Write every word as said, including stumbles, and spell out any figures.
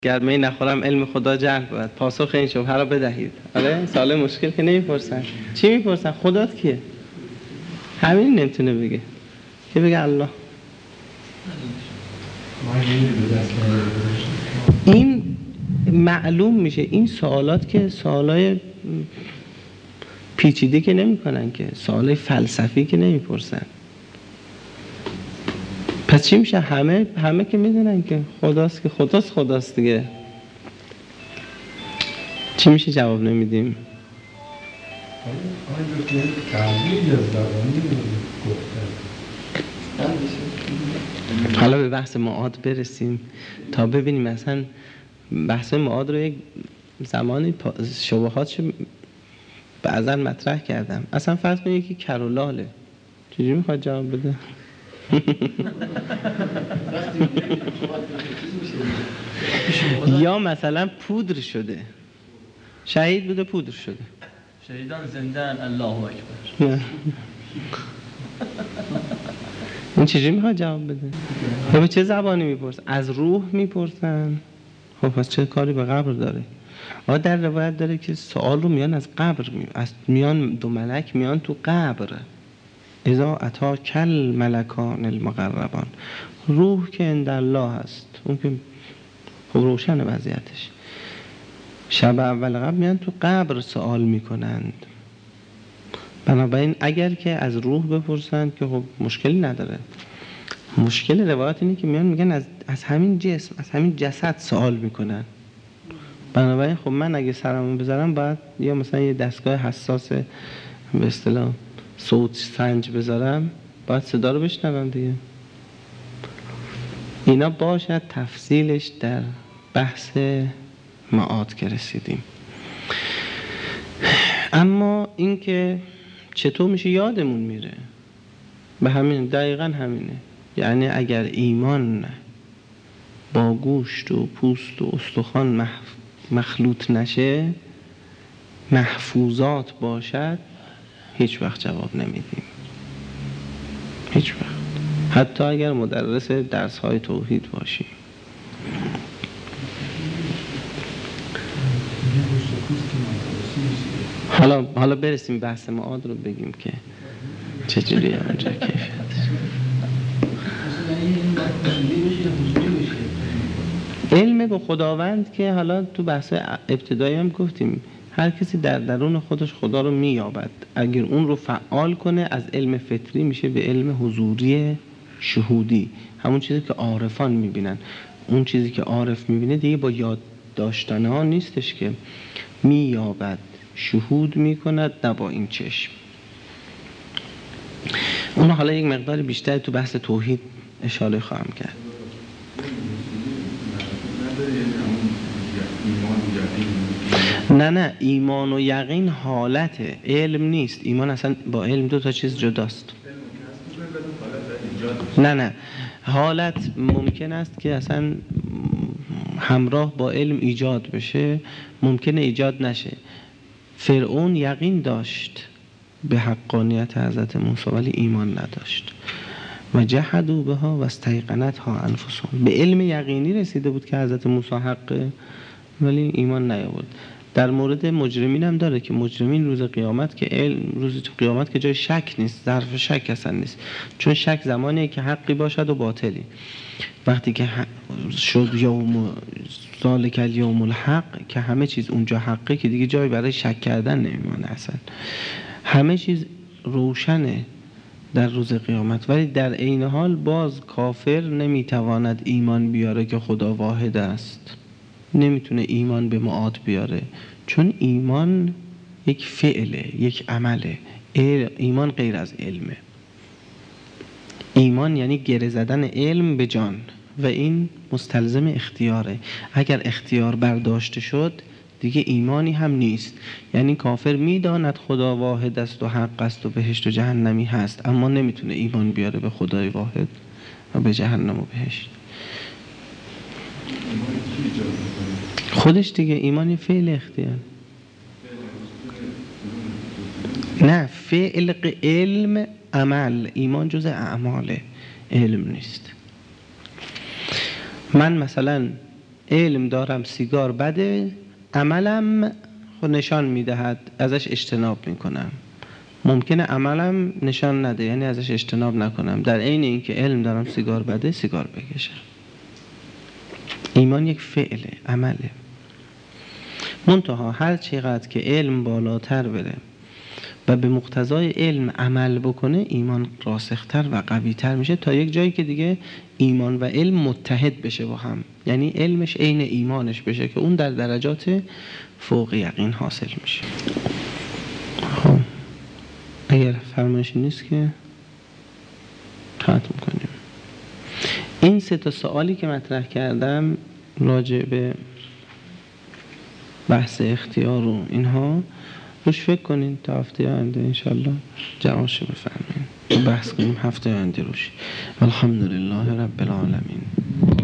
گرمه نخورم علم خدا جلب بود. پاسخ این شبهه را بدهید. آره سوال مشکل که نمیپرسن. چی میپرسن؟ خدات کیه؟ همین نمیتونه بگه. که بگه الله. این معلوم میشه این سوالات که سوالای پیچیده که نمیکنن، که سوالای فلسفی که نمیپرسن. پس چی میشه؟ همه همه که میدونن که خداست، که خداست خداست دیگه. چی میشه جواب نمیدیم؟ حالا به بحث معاد برسیم تا ببینیم مثلا بحث معاد رو یک زمانی شبهاتش بعضا مطرح کردم. اصلا فرض کنید یکی کرولاله، چجوری میخواد جواب بده؟ یا مثلا پودر شده، شهید بوده پودر شده. شهیدان زندان، الله اکبر. این چجوری میخواد جواب بده؟ خب چه زبانی میپرسن؟ از روح میپرسن. خب پس چه کاری به قبر داره؟ آقا در روایت داره که سوال رو میان از قبر می... از میان دو ملک میان تو قبر. اذا اتا کل ملکان المقربان. روح که عند الله هست، اون که خب روشن وضعیتش. شب اول قبر میان تو قبر سوال میکنند. بنابراین اگر که از روح بپرسند که خب مشکلی نداره. مشکل روایت اینه که میان میگن از از همین جسم، از همین جسد سوال میکنن. بنابراین خب من اگه سرمو بذارم باید یا مثلا یه دستگاه حساس به اصطلاح صوت سنج بذارم، باید صدا رو بشنوم دیگه. اینا باشد تفصیلش در بحث معاد که رسیدیم. اما این که چطور میشه یادمون میره، به همین دقیقا همینه. یعنی اگر ایمان با گوشت و پوست و استخوان مخلوط نشه، محفوظات باشد، هیچ وقت جواب نمیدیم. هیچ وقت. حتی اگر مدرس درس های توحید باشیم. حالا حالا برسیم بحث معاد رو بگیم که چجوریه اونجا کیفیتش. علم با خداوند که حالا تو بحث ابتدایی هم گفتیم، هر کسی در درون خودش خدا رو مییابد. اگر اون رو فعال کنه از علم فطری میشه به علم حضوری شهودی، همون چیزی که عارفان میبینن. اون چیزی که عارف میبینه دیگه با یاد داشتن ها نیستش، که مییابد، شهود میکند، نه با این چشم. اون حالا یک مقدار بیشتر تو بحث توحید اشاره خواهم کرد. نه نه ایمان و یقین حالت علم نیست. ایمان اصلا با علم دو تا چیز جداست. نه نه حالت ممکن است که اصلا همراه با علم ایجاد بشه، ممکنه ایجاد نشه. فرعون یقین داشت به حقانیت حضرت موسی ولی ایمان نداشت. و جحدوا بها و استیقنتها انفسهم. به علم یقینی رسیده بود که حضرت موسی حقه ولی ایمان نیاورد. در مورد مجرمین هم داره که مجرمین روز قیامت که علم روز قیامت که جای شک نیست، ظرف شک اصلا نیست. چون شک زمانیه که حقی باشد و باطلی. وقتی که شد یوم ذالک الیوم الحق که همه چیز اونجا حقه، که دیگه جایی برای شک کردن نمیمونه اصلا. همه چیز روشنه در روز قیامت. ولی در عین حال باز کافر نمیتواند ایمان بیاره که خدا واحد است. نمیتونه ایمان به معاد بیاره، چون ایمان یک فعله، یک عمله. ایمان غیر از علمه. ایمان یعنی گره زدن علم به جان و این مستلزم اختیاره. اگر اختیار برداشته شد دیگه ایمانی هم نیست. یعنی کافر میداند خدا واحد است و حق است و بهشت و جهنمی هست، اما نمیتونه ایمان بیاره به خدای واحد و به جهنم و بهشت. خودش دیگه ایمانی فعل اختیار. نه فعل علم عمل. ایمان جز اعمال، علم نیست. من مثلا علم دارم سیگار بده، عملم خود نشان میدهد ازش اجتناب میکنم. ممکنه عملم نشان نده، یعنی ازش اجتناب نکنم، در عین اینکه علم دارم سیگار بده سیگار بکشم. ایمان یک فعله، عمله. منتها هر چقدر که علم بالاتر بره و به مقتضای علم عمل بکنه، ایمان راسختر و قویتر میشه تا یک جایی که دیگه ایمان و علم متحد بشه با هم، یعنی علمش عین ایمانش بشه که اون در درجات فوق یقین حاصل میشه. خب اگر فرمایشی نیست که ختم کنیم. این سه تا سوالی که مطرح کردم راجع به بحث اختیار و اینها روش فکر کنین تا هفته آینده انشالله جوابشو بفهمین، بحث کنیم هفته آینده روش. الحمدلله رب العالمین.